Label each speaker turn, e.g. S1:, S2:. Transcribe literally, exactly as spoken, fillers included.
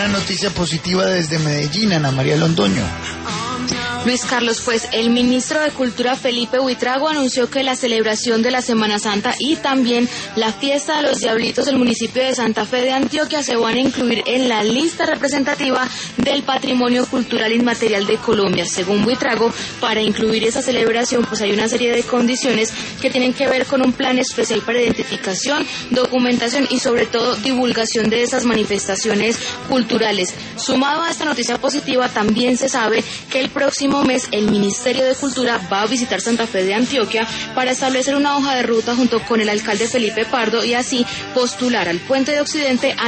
S1: una noticia positiva desde Medellín, Ana María Londoño.
S2: Luis Carlos, pues el ministro de Cultura Felipe Buitrago anunció que la celebración de la Semana Santa y también la fiesta de los Diablitos del municipio de Santa Fe de Antioquia se van a incluir en la lista representativa del Patrimonio Cultural Inmaterial de Colombia. Según Buitrago, para incluir esa celebración pues hay una serie de condiciones que tienen que ver con un plan especial para identificación, documentación y sobre todo divulgación de esas manifestaciones culturales. Sumado a esta noticia positiva, también se sabe que el próximo mes el Ministerio de Cultura va a visitar Santa Fe de Antioquia para establecer una hoja de ruta junto con el alcalde Felipe Pardo y así postular al Puente de Occidente